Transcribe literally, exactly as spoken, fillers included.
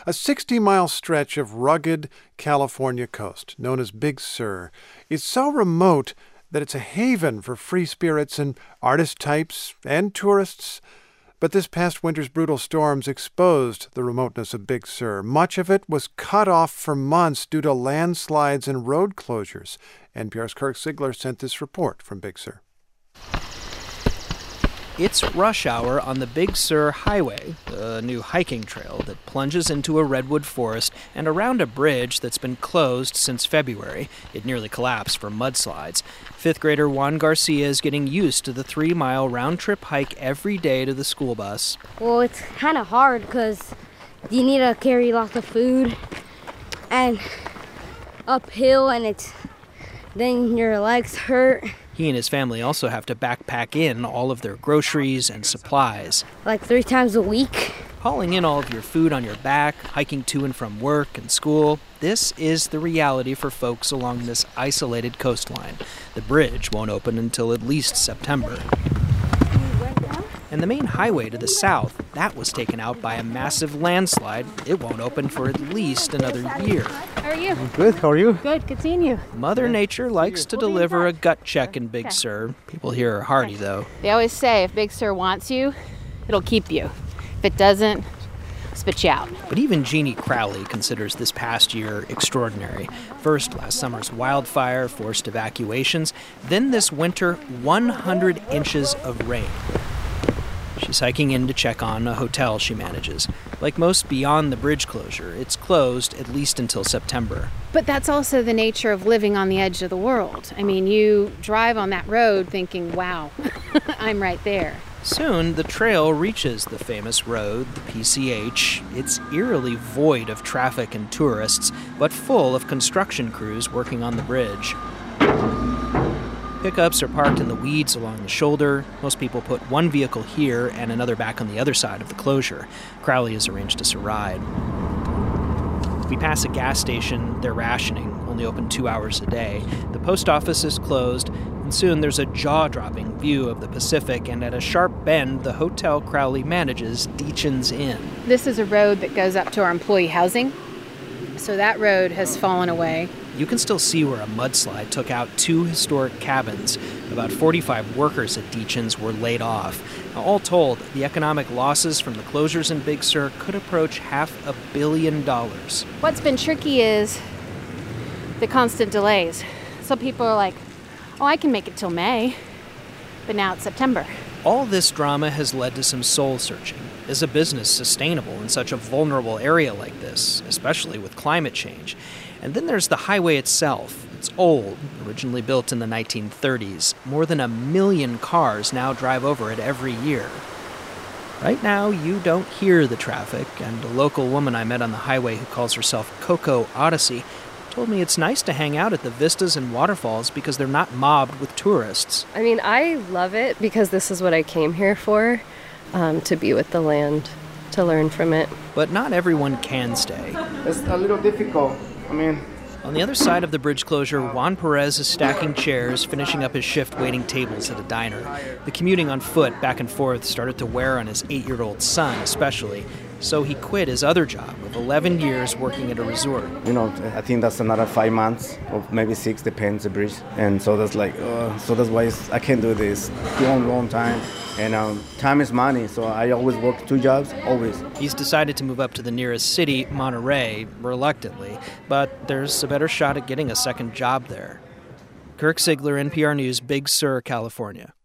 a sixty-mile stretch of rugged California coast known as Big Sur. It's so remote that it's a haven for free spirits and artist types and tourists. But this past winter's brutal storms exposed the remoteness of Big Sur. Much of it was cut off for months due to landslides and road closures. N P R's Kirk Siegler sent this report from Big Sur. It's rush hour on the Big Sur Highway, a new hiking trail that plunges into a redwood forest and around a bridge that's been closed since February. It nearly collapsed from mudslides. Fifth grader Juan Garcia is getting used to the three-mile round-trip hike every day to the school bus. Well, it's kind of hard because you need to carry lots of food and uphill, and it's then your legs hurt. He and his family also have to backpack in all of their groceries and supplies. Like three times a week. Hauling in all of your food on your back, hiking to and from work and school. This is the reality for folks along this isolated coastline. The bridge won't open until at least September. And the main highway to the south, that was taken out by a massive landslide. It won't open for at least another year. How are you? I'm good. How are you? Good. Good seeing you. Mother Nature likes to deliver a gut check in Big Sur. People here are hardy, though. They always say if Big Sur wants you, it'll keep you. If it doesn't, spit you out. But even Jeannie Crowley considers this past year extraordinary. First, last summer's wildfire forced evacuations. Then this winter, one hundred inches of rain. She's hiking in to check on a hotel she manages. Like most beyond the bridge closure, it's closed at least until September. But that's also the nature of living on the edge of the world. I mean, you drive on that road thinking, wow, I'm right there. Soon, the trail reaches the famous road, the P C H. It's eerily void of traffic and tourists, but full of construction crews working on the bridge. Pickups are parked in the weeds along the shoulder. Most people put one vehicle here and another back on the other side of the closure. Crowley has arranged us a ride. We pass a gas station. They're rationing, only open two hours a day. The post office is closed, and soon there's a jaw-dropping view of the Pacific, and at a sharp bend, the hotel Crowley manages, Deachin's Inn. This is a road that goes up to our employee housing, so that road has fallen away. You can still see where a mudslide took out two historic cabins. About forty-five workers at Deachin's were laid off. Now, all told, the economic losses from the closures in Big Sur could approach half a billion dollars. What's been tricky is the constant delays. Some people are like, oh, I can make it till May, but now it's September. All this drama has led to some soul-searching. Is a business sustainable in such a vulnerable area like this, especially with climate change? And then there's the highway itself. It's old, originally built in the nineteen thirties. More than a million cars now drive over it every year. Right now, you don't hear the traffic, and a local woman I met on the highway who calls herself Coco Odyssey told me it's nice to hang out at the vistas and waterfalls because they're not mobbed with tourists. I mean, I love it because this is what I came here for, um, to be with the land, to learn from it. But not everyone can stay. It's a little difficult. I mean... On the other side of the bridge closure, Juan Perez is stacking chairs, finishing up his shift waiting tables at a diner. The commuting on foot back and forth started to wear on his eight-year-old son especially, so he quit his other job of eleven years working at a resort. You know, I think that's another five months, or maybe six, depends the bridge. And so that's like, uh, so that's why I can't do this long, long time. And um, time is money, so I always work two jobs, always. He's decided to move up to the nearest city, Monterey, reluctantly, but there's a better shot at getting a second job there. Kirk Siegler, N P R News, Big Sur, California.